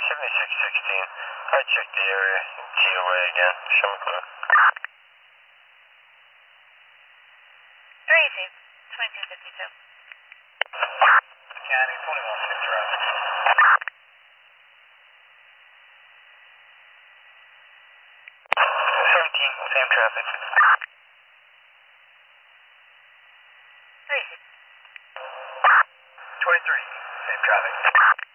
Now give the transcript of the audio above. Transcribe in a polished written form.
7616. I checked the area. TOA again. Show me clue. 2252. County 21 shift traffic. 17, same traffic. 36. 23, same traffic.